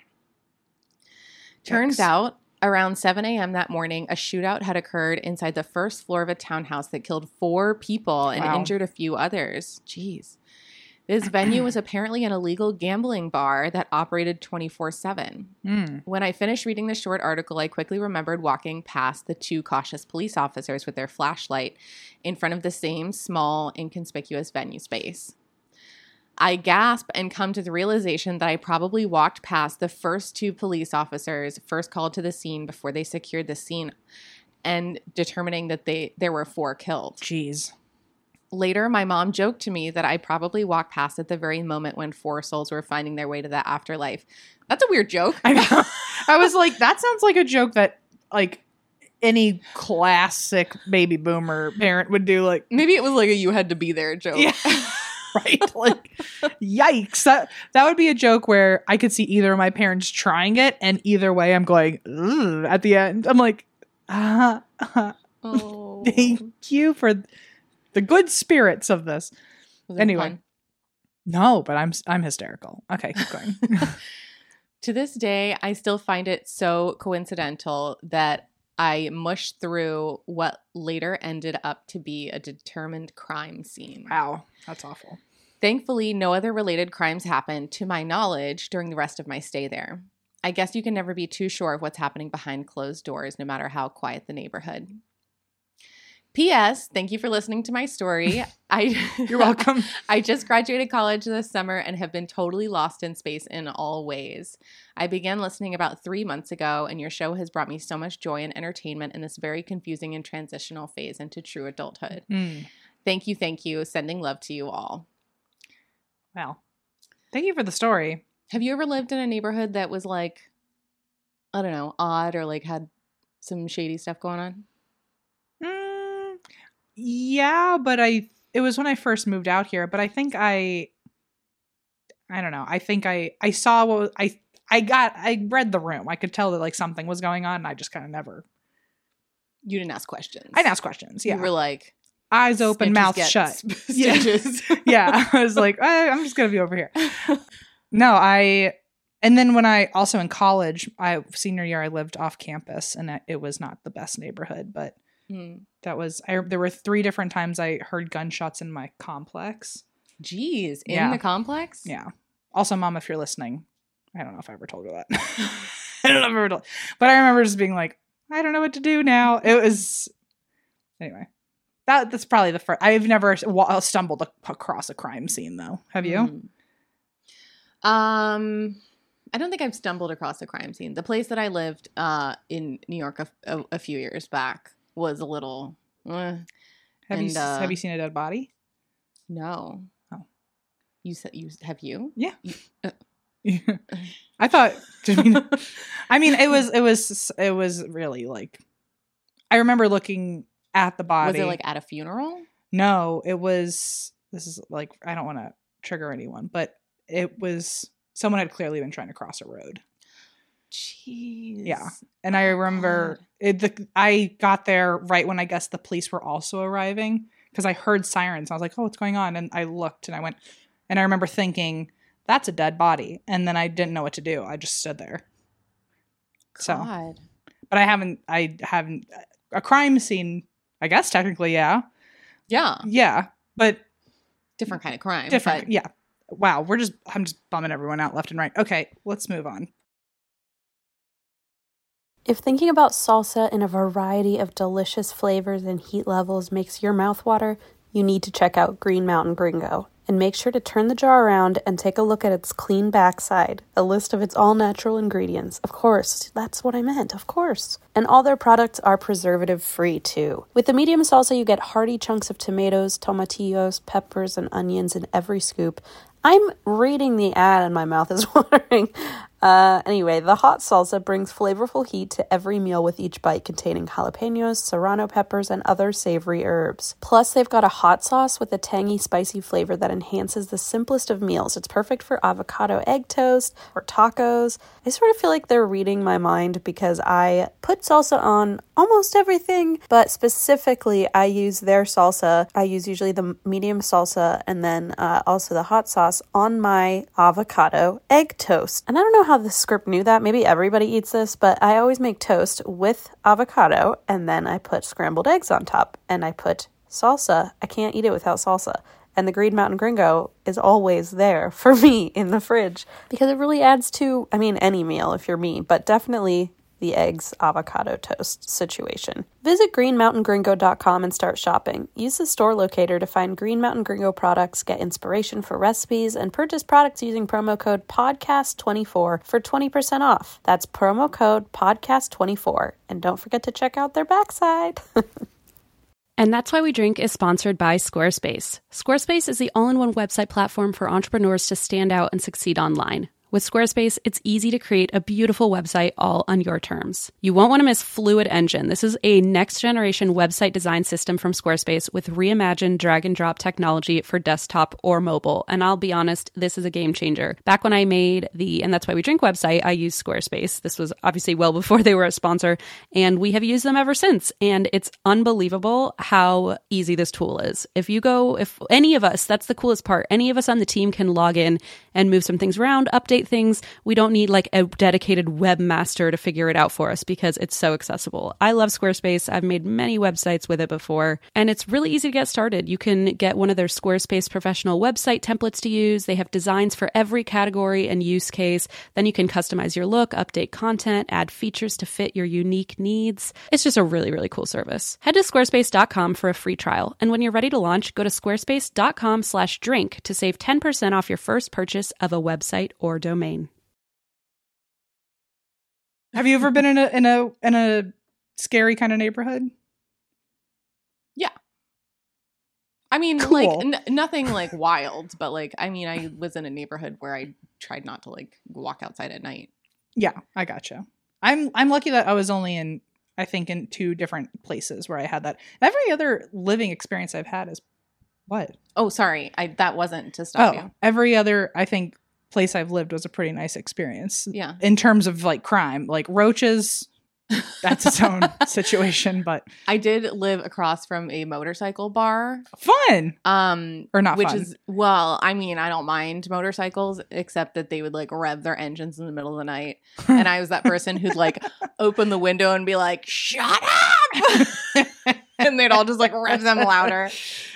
Turns Yikes. out, around seven a.m. that morning, a shootout had occurred inside the first floor of a townhouse that killed four people and Wow. injured a few others. Jeez. This venue was apparently an illegal gambling bar that operated twenty-four seven. Hmm. When I finished reading the short article, I quickly remembered walking past the two cautious police officers with their flashlight in front of the same small, inconspicuous venue space. I gasp and come to the realization that I probably walked past the first two police officers first called to the scene before they secured the scene and determining that they there were four killed. Jeez. Later, my mom joked to me that I probably walked past at the very moment when four souls were finding their way to the afterlife. That's a weird joke. I know. I was like, that sounds like a joke that like any classic baby boomer parent would do. Like, maybe it was like a you had to be there joke. Yeah. Right? Like, yikes. That, that would be a joke where I could see either of my parents trying it, and either way I'm going, ugh, at the end. I'm like, ah, uh, oh. thank you for the good spirits of this. Was it Anyway. fun? No, but I'm I'm hysterical. Okay, keep going. To this day, I still find it so coincidental that I mushed through what later ended up to be a determined crime scene. Wow, that's awful. Thankfully, no other related crimes happened, to my knowledge, during the rest of my stay there. I guess you can never be too sure of what's happening behind closed doors, no matter how quiet the neighborhood. P S. Thank you for listening to my story. I You're welcome. I just graduated college this summer and have been totally lost in space in all ways. I began listening about three months ago, and your show has brought me so much joy and entertainment in this very confusing and transitional phase into true adulthood. Mm. Thank you, thank you. Sending love to you all. Well, thank you for the story. Have you ever lived in a neighborhood that was like, I don't know, odd or like had some shady stuff going on? Mm, yeah, but I it was when I first moved out here, but I think I I don't know. I think I I saw what was, I I got I read the room. I could tell that like something was going on, and I just kind of never You didn't ask questions. I didn't ask questions. Yeah. You were like, eyes open, stitches mouth get shut. sp- Yeah. stitches. Yeah, I was like, I, I'm just gonna be over here. No, I, and then when I also in college, I senior year, I lived off campus, and it was not the best neighborhood, but Hmm. that was I. There were three different times I heard gunshots in my complex. Jeez, in Yeah. the complex? Yeah. Also, Mom, if you're listening, I don't know if I ever told her that. I don't know if I ever told, but I remember just being like, I don't know what to do now. It was anyway. That that's probably the first. I've never wa- stumbled across a crime scene though. Have you? Hmm. Um, I don't think I've stumbled across a crime scene. The place that I lived uh, in New York a, a, a few years back was a little. Uh, Have you and, uh, have you seen a dead body? no. Oh. You said you have you? Yeah. You, uh, I thought. I mean, I mean, it was it was it was really like. I remember looking at the body. was it like at a funeral? No, it was. This is like I don't want to trigger anyone, but it was someone had clearly been trying to cross a road. Jeez. Yeah, and I remember it, the, I got there right when I guess the police were also arriving because I heard sirens. I was like, "Oh, what's going on?" And I looked and I went, and I remember thinking, "That's a dead body," and then I didn't know what to do. I just stood there. So, God. but I haven't. I haven't a crime scene. I guess technically, yeah, Yeah. yeah, but Different kind of crime. different. but- Yeah. Wow, we're just. I'm just bumming everyone out left and right. Okay, let's move on. If thinking about salsa in a variety of delicious flavors and heat levels makes your mouth water, you need to check out Green Mountain Gringo. And make sure to turn the jar around and take a look at its clean backside, a list of its all-natural ingredients. Of course, that's what I meant, of course. And all their products are preservative-free, too. With the medium salsa, you get hearty chunks of tomatoes, tomatillos, peppers, and onions in every scoop. I'm reading the ad and my mouth is watering. Uh, anyway, the hot salsa brings flavorful heat to every meal with each bite, containing jalapenos, serrano peppers, and other savory herbs. Plus, they've got a hot sauce with a tangy, spicy flavor that enhances the simplest of meals. It's perfect for avocado egg toast or tacos. I sort of feel like they're reading my mind because I put salsa on almost everything, but specifically I use their salsa. I use usually the medium salsa and then uh, also the hot sauce on my avocado egg toast. And I don't know how the script knew that. Maybe everybody eats this, but I always make toast with avocado and then I put scrambled eggs on top and I put salsa. I can't eat it without salsa. And the Green Mountain Gringo is always there for me in the fridge because it really adds to, I mean, any meal if you're me, but definitely the eggs avocado toast situation. Visit green mountain gringo dot com and start shopping. Use the store locator to find Green Mountain Gringo products, get inspiration for recipes, and purchase products using promo code podcast twenty-four for twenty percent off. That's promo code podcast twenty-four. And don't forget to check out their backside. And That's Why We Drink is sponsored by Squarespace. Squarespace is the all-in-one website platform for entrepreneurs to stand out and succeed online. With Squarespace, it's easy to create a beautiful website all on your terms. You won't want to miss Fluid Engine. This is a next-generation website design system from Squarespace with reimagined drag-and-drop technology for desktop or mobile. And I'll be honest, this is a game changer. Back when I made the And That's Why We Drink website, I used Squarespace. This was obviously well before they were a sponsor, and we have used them ever since. And it's unbelievable how easy this tool is. If you go, if any of us, that's the coolest part, any of us on the team can log in and move some things around, update things. We don't need like a dedicated webmaster to figure it out for us because it's so accessible. I love Squarespace. I've made many websites with it before, and it's really easy to get started. You can get one of their Squarespace professional website templates to use. They have designs for every category and use case. Then you can customize your look, update content, add features to fit your unique needs. It's just a really, really cool service. Head to squarespace dot com for a free trial. And when you're ready to launch, go to squarespace dot com slash drink to save ten percent off your first purchase of a website or domain. Have you ever been in a in a in a scary kind of neighborhood? Yeah. I mean, Cool. like n- nothing like wild, but like I mean, I was in a neighborhood where I tried not to like walk outside at night. Yeah, I gotcha. I'm I'm lucky that I was only in I think in two different places where I had that. Every other living experience I've had is what? Oh, sorry, I that wasn't to stop Oh, you. every other I think place I've lived was a pretty nice experience. Yeah. In terms of like crime, like roaches, that's its own situation, but I did live across from a motorcycle bar. fun Um or not which fun. is well, I mean, I don't mind motorcycles except that they would like rev their engines in the middle of the night. And I was that person who'd like open the window and be like, "Shut up!" And they'd all just like rev them louder.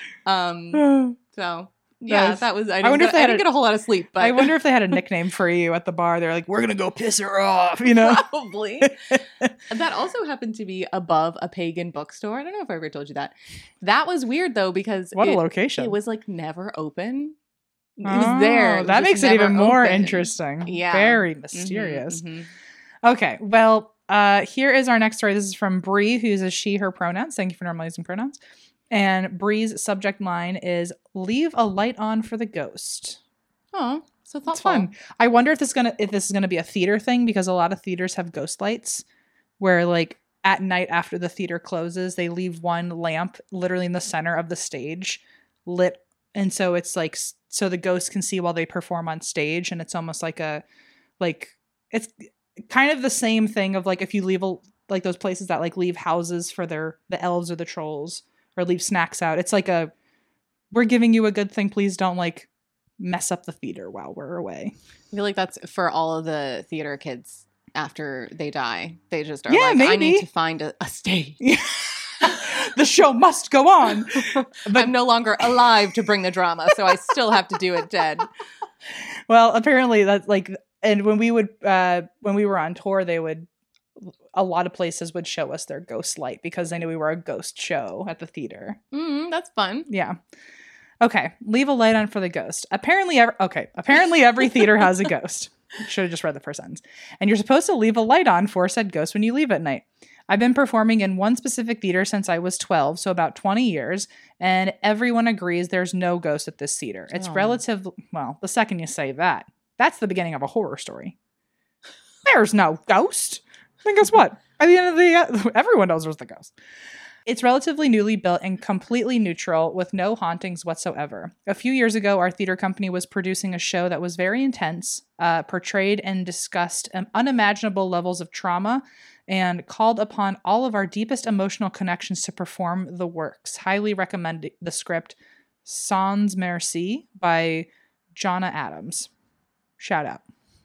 Um so yeah, Nice. that was I, I didn't wonder get, if they I had didn't a- get a whole lot of sleep, but I wonder if they had a nickname for you at the bar. They're like, "We're gonna go piss her off," you know. probably. That also happened to be above a pagan bookstore. I don't know if I ever told you that. That was weird though because What a it, location! it was like never open. It Oh, was there. It was that just makes it never even more open. interesting. Yeah. Very Mhm, mysterious. mhm. Okay, well, uh, here is our next story. This is from Bree, who uses she, her pronouns. Thank you for normalizing pronouns. And Bree's subject line is "Leave a light on for the ghost." Oh, so thoughtful. It's fun. I wonder if this is gonna if this is gonna be a theater thing because a lot of theaters have ghost lights, where like at night after the theater closes, they leave one lamp literally in the center of the stage lit, and so it's like s- so the ghosts can see while they perform on stage, and it's almost like a like it's kind of the same thing of like if you leave a like those places that like leave houses for their the elves or the trolls or leave snacks out. It's like a we're giving you a good thing. Please don't like mess up the theater while we're away. I feel like that's for all of the theater kids after they die. They just are Yeah, like, I need maybe. to find a, a stage. The show must go on. But I'm no longer alive to bring the drama, so I still have to do it dead. well, apparently that's like, and when we would, uh, when we were on tour, they would, a lot of places would show us their ghost light because they knew we were a ghost show at the theater. Mm, that's fun. Yeah. Okay. Leave a light on for the ghost. Apparently, ev- okay. Apparently, every theater has a ghost. Should have just read the first sentence. And you're supposed to leave a light on for said ghost when you leave at night. I've been performing in one specific theater since I was twelve, so about twenty years, and everyone agrees there's no ghost at this theater. It's Oh. relative. Well, the second you say that, that's the beginning of a horror story. There's no ghost. And guess what? By the end of the, everyone knows there's the ghost. It's relatively newly built and completely neutral with no hauntings whatsoever. A few years ago, our theater company was producing a show that was very intense, uh, portrayed and discussed um, unimaginable levels of trauma, and called upon all of our deepest emotional connections to perform the works. Highly recommend the script Sans Merci by Jonna Adams. Shout out.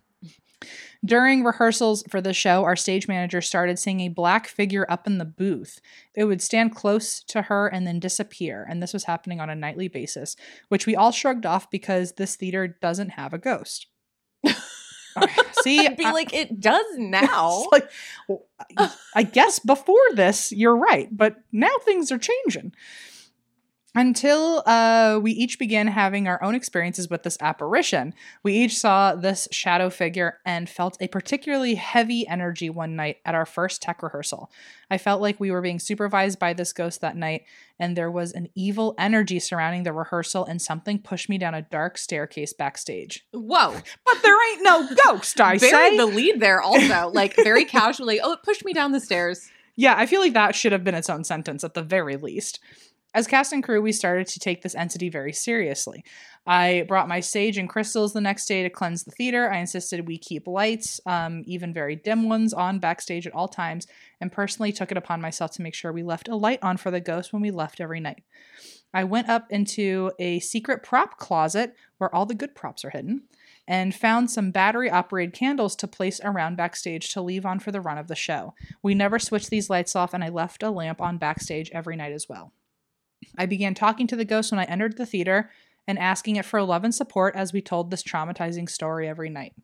During rehearsals for the show, our stage manager started seeing a black figure up in the booth. It would stand close to her and then disappear, and this was happening on a nightly basis, which we all shrugged off because this theater doesn't have a ghost. Okay, see, I'd be I- like, it does now. it's like, well, I- I guess before this, you're right, but now things are changing. Until uh, we each began having our own experiences with this apparition. We each saw this shadow figure and felt a particularly heavy energy one night at our first tech rehearsal. I felt like we were being supervised by this ghost that night, and there was an evil energy surrounding the rehearsal, and something pushed me down a dark staircase backstage. Whoa. But there ain't no ghost, I say. Buried the lead there also, like very casually. Oh, it pushed me down the stairs. Yeah, I feel like that should have been its own sentence at the very least. As cast and crew, we started to take this entity very seriously. I brought my sage and crystals the next day to cleanse the theater. I insisted we keep lights, um, even very dim ones, on backstage at all times, and personally took it upon myself to make sure we left a light on for the ghost when we left every night. I went up into a secret prop closet where all the good props are hidden and found some battery-operated candles to place around backstage to leave on for the run of the show. We never switched these lights off, and I left a lamp on backstage every night as well. I began talking to the ghost when I entered the theater and asking it for love and support as we told this traumatizing story every night.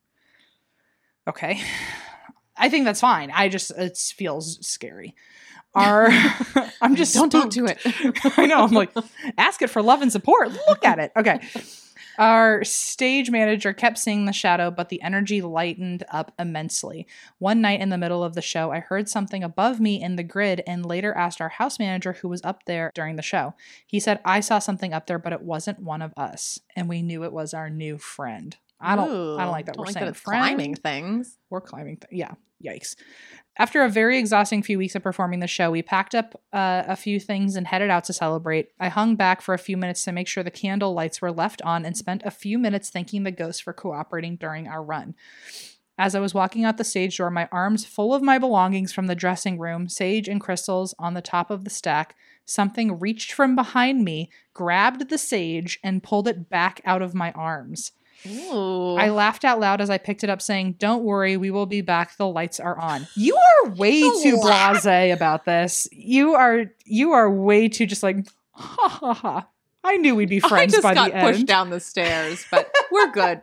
Okay. I think that's fine. I just, it feels scary. Our, I'm just Don't talk spooked. to it. I know. I'm like, ask it for love and support. Look at it. Okay. Our stage manager kept seeing the shadow, but the energy lightened up immensely. One night in the middle of the show, I heard something above me in the grid and later asked our house manager who was up there during the show. He said, I saw something up there, but it wasn't one of us. And we knew it was our new friend. I don't Ooh, I don't like that don't we're like saying that it's friend. climbing things. We're climbing. Th- yeah. Yikes. After a very exhausting few weeks of performing the show, we packed up uh, a few things and headed out to celebrate. I hung back for a few minutes to make sure the candle lights were left on and spent a few minutes thanking the ghost for cooperating during our run. As I was walking out the stage door, my arms full of my belongings from the dressing room, sage and crystals on the top of the stack, something reached from behind me, grabbed the sage, and pulled it back out of my arms. Ooh. I laughed out loud as I picked it up, saying, don't worry, we will be back. The lights are on. You are way too blasé about this. You are you are way too just like, ha ha ha. I knew we'd be friends I just by got the end. pushed down the stairs, but we're good.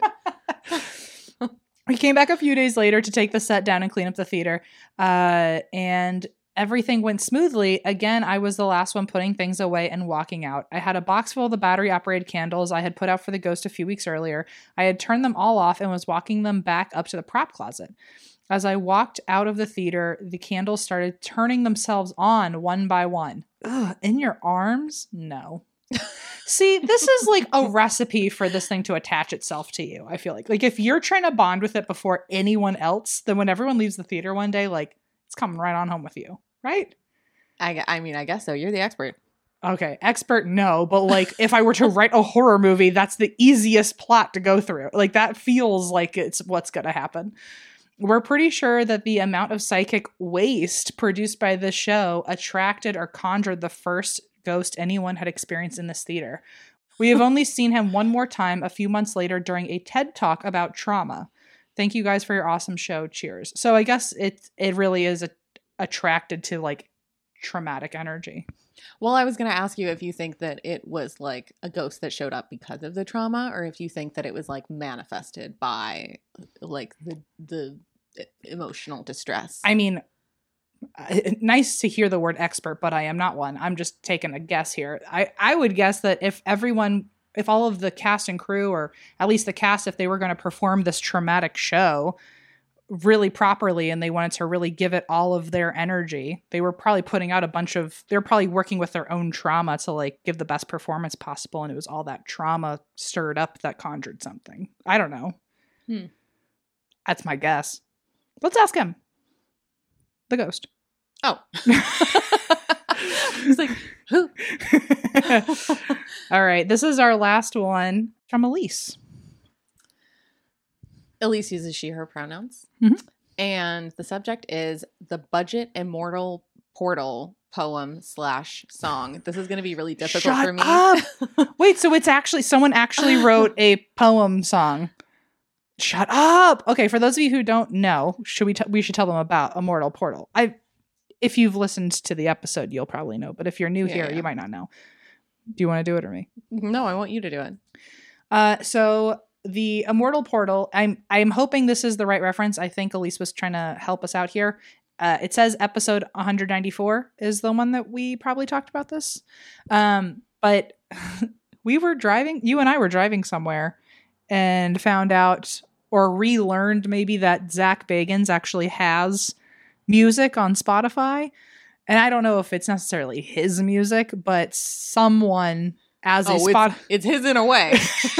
We came back a few days later to take the set down and clean up the theater. Uh, and everything went smoothly. Again, I was the last one putting things away and walking out. I had a box full of the battery-operated candles I had put out for the ghost a few weeks earlier. I had turned them all off and was walking them back up to the prop closet. As I walked out of the theater, the candles started turning themselves on one by one. Ugh, in your arms? No. See, this is like a recipe for this thing to attach itself to you, I feel like. Like, if you're trying to bond with it before anyone else, then when everyone leaves the theater one day, like, it's coming right on home with you. Right? I, I mean, I guess so. You're the expert. Okay, expert, no, but like if I were to write a horror movie, that's the easiest plot to go through. Like that feels like it's what's going to happen. We're pretty sure that the amount of psychic waste produced by this show attracted or conjured the first ghost anyone had experienced in this theater. We have only seen him one more time a few months later during a TED Talk about trauma. Thank you guys for your awesome show. Cheers. So I guess it it really is a attracted to like traumatic energy. Well, I was going to ask you if you think that it was like a ghost that showed up because of the trauma, or if you think that it was like manifested by like the the emotional distress. I mean, uh, nice to hear the word expert, but I am not one. I'm just taking a guess here. I, I would guess that if everyone, if all of the cast and crew, or at least the cast, if they were going to perform this traumatic show really properly and they wanted to really give it all of their energy, they were probably putting out a bunch of, they're probably working with their own trauma to like give the best performance possible. And it was all that trauma stirred up that conjured something. I don't know. Hmm. That's my guess. Let's ask him. The ghost. Oh. He's like, who? All right. This is our last one from Elise. Elise uses she, her pronouns. Mm-hmm. And the subject is the Budget Immortal Portal poem slash song. This is going to be really difficult Shut for me. Up. Wait, so it's actually, someone actually wrote a poem song. Shut up. Okay, for those of you who don't know, should we t- we should tell them about Immortal Portal. I, if you've listened to the episode, you'll probably know. But if you're new yeah, here, yeah. you might not know. Do you want to do it or me? No, I want you to do it. Uh, so the Immortal Portal, I'm I'm hoping this is the right reference. I think Elise was trying to help us out here. Uh, it says episode one ninety-four is the one that we probably talked about this. Um, but we were driving, you and I were driving somewhere and found out or relearned maybe that Zach Bagans actually has music on Spotify. And I don't know if it's necessarily his music, but someone as oh, a spot, it's, it's his in a way.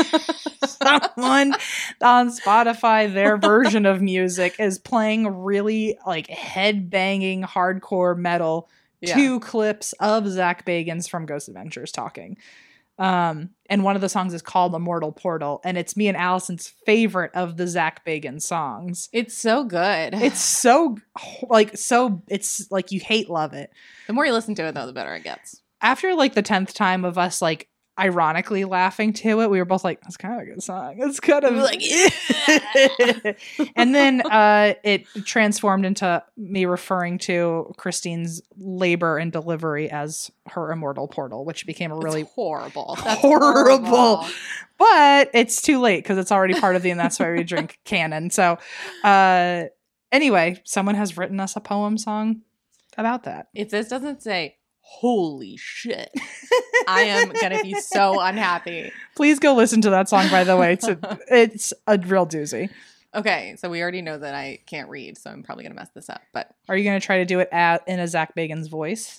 someone on Spotify, their version of music is playing really like head banging hardcore metal. Yeah. Two clips of Zach Bagans from Ghost Adventures talking. Um, and one of the songs is called Immortal Portal, and it's me and Allison's favorite of the Zach Bagans songs. It's so good. It's so like so it's like you hate love it. The more you listen to it, though, the better it gets. After like the tenth time of us like ironically laughing to it, we were both like, that's kind of a good song. It's kind of like, yeah. And then uh, it transformed into me referring to Christine's labor and delivery as her Immortal Portal, which became a really it's horrible. That's horrible. horrible. But it's too late because it's already part of the And That's Why We Drink canon. So uh, anyway, someone has written us a poem song about that. If this doesn't say, holy shit, I am gonna be so unhappy. Please go listen to that song, by the way. It's a, it's a real doozy. Okay, so we already know that I can't read, so I'm probably gonna mess this up. But are you gonna try to do it at in a Zach Bagans voice?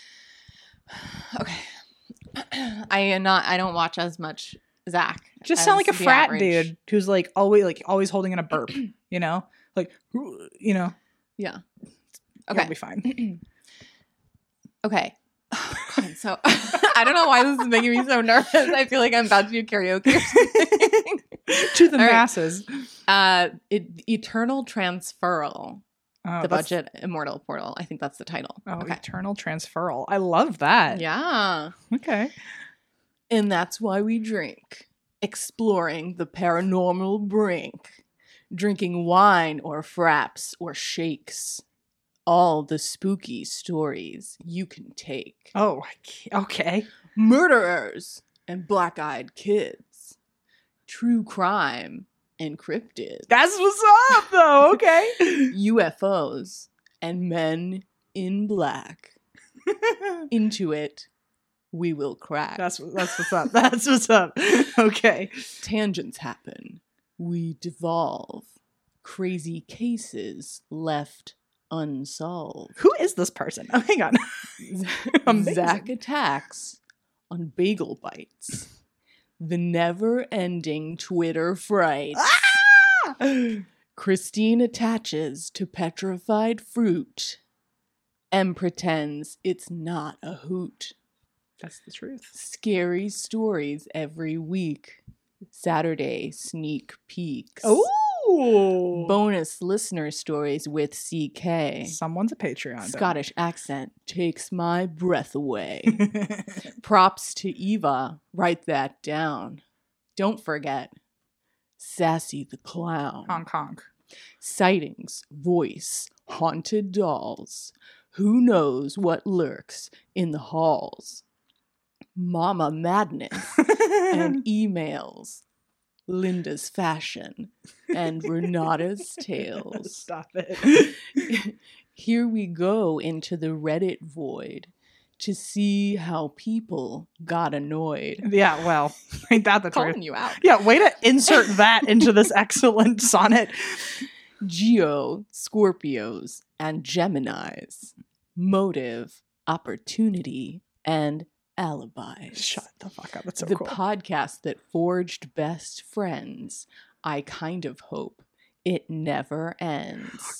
Okay. I am not I don't watch as much Zach. Just sound like a frat average. dude who's like always like always holding in a burp, you know? Like you know. Yeah. Okay. Okay. It'll be fine. Okay. God, so I don't know why this is making me so nervous. I feel like I'm about to do karaoke or something. To the All right. masses. Uh, it, Eternal Transferal. Oh, the that's- budget Immortal Portal. I think that's the title. Oh, Okay. Eternal Transferal. I love that. Yeah. Okay. And that's why we drink. Exploring the paranormal brink. Drinking wine or fraps or shakes. All the spooky stories you can take. Oh, okay. Murderers and black-eyed kids. True crime and cryptids. That's what's up, though. Okay. U F Os and men in black. Into it, we will crack. That's that's what's up. That's what's up. Okay. Tangents happen. We devolve. Crazy cases left unsolved. Who is this person? Oh, hang on. Amazing. Zach attacks on bagel bites. The never-ending Twitter fright. Ah! Christine attaches to petrified fruit and pretends it's not a hoot. That's the truth. Scary stories every week. Saturday sneak peeks. Oh. Bonus listener stories with C K. Someone's a Patreon. Scottish accent takes my breath away. Props to Eva. Write that down. Don't forget. Sassy the Clown. Honk honk. Sightings, voice, haunted dolls. Who knows what lurks in the halls? Mama Madness and emails. Linda's fashion and Renata's tales. Stop it. Here we go into the Reddit void to see how people got annoyed. Yeah, well, ain't that the Calling truth? you out. Yeah, way to insert that into this excellent sonnet. Geo, Scorpios, and Geminis. Motive, opportunity, and alibis. Shut the fuck up. That's so the cool. podcast that forged best friends. I kind of hope it never ends.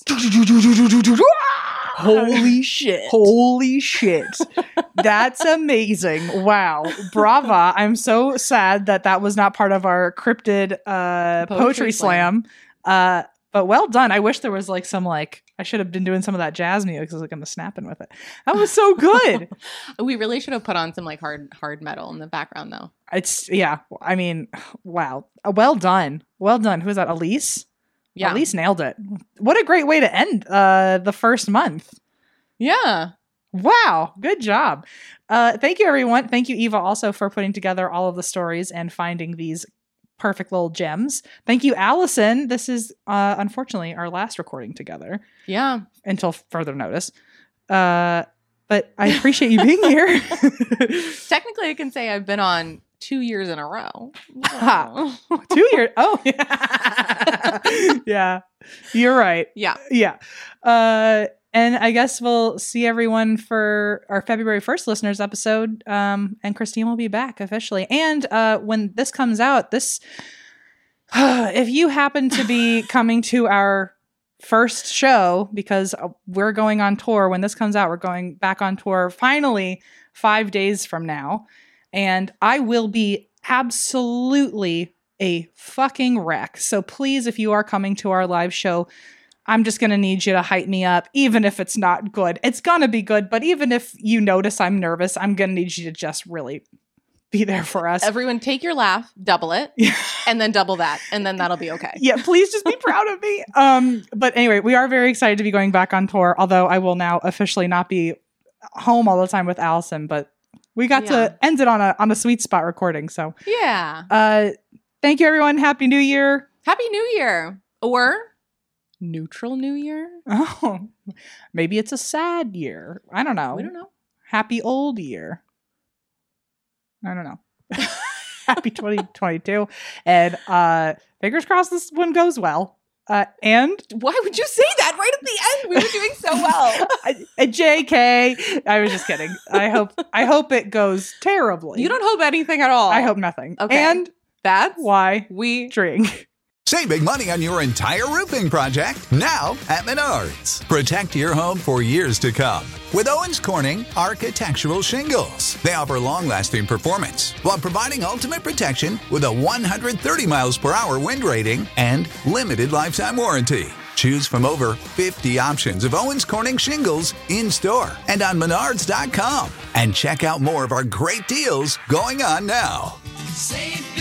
Holy shit. Holy shit. That's amazing. Wow. Brava. I'm so sad that that was not part of our cryptid uh, poetry, Poetry slam. Uh, but well done. I wish there was like some like, I should have been doing some of that jazz music because like I'm snapping with it. That was so good. We really should have put on some like hard hard metal in the background though. It's, yeah. I mean, wow. Uh, Well done. Well done. Who is that? Elise? Yeah. Elise nailed it. What a great way to end uh, the first month. Yeah. Wow. Good job. Uh, thank you, everyone. Thank you, Eva, also for putting together all of the stories and finding these perfect little gems. Thank you, Allison. This is, uh, unfortunately, our last recording together Yeah. until further notice. Uh, but I appreciate you being here. Technically, I can say I've been on two years in a row. Oh. Two years? Oh, yeah. Yeah, you're right. Yeah. Yeah. Uh, and I guess we'll see everyone for our February first listeners episode. Um, and Christine will be back officially. And uh, when this comes out, this, if you happen to be coming to our first show, because we're going on tour. When this comes out, we're going back on tour finally five days from now. And I will be absolutely a fucking wreck. So please, if you are coming to our live show, I'm just going to need you to hype me up, even if it's not good. It's going to be good. But even if you notice I'm nervous, I'm going to need you to just really be there for us. Everyone take your laugh, double it, and then double that, and then that'll be okay. Yeah, please just be proud of me. Um, but anyway, we are very excited to be going back on tour, although I will now officially not be home all the time with Allison, but we got Yeah. to end it on a on a sweet spot recording. So Yeah. uh thank you everyone. Happy New Year. Happy New Year. Or neutral New Year. Oh, maybe it's a sad year. I don't know. We don't know. Happy old year. I don't know. Happy twenty twenty-two. And uh fingers crossed this one goes well. Uh and Why would you say that right at the end? We were doing so well. a J K. I was just kidding. I hope I hope it goes terribly. You don't hope anything at all. I hope nothing. Okay. And That's why we drink. Save big money on your entire roofing project now at Menards. Protect your home for years to come with Owens Corning Architectural Shingles. They offer long-lasting performance while providing ultimate protection with a one hundred thirty miles per hour wind rating and limited lifetime warranty. Choose from over fifty options of Owens Corning shingles in store and on menards dot com. And check out more of our great deals going on now. Save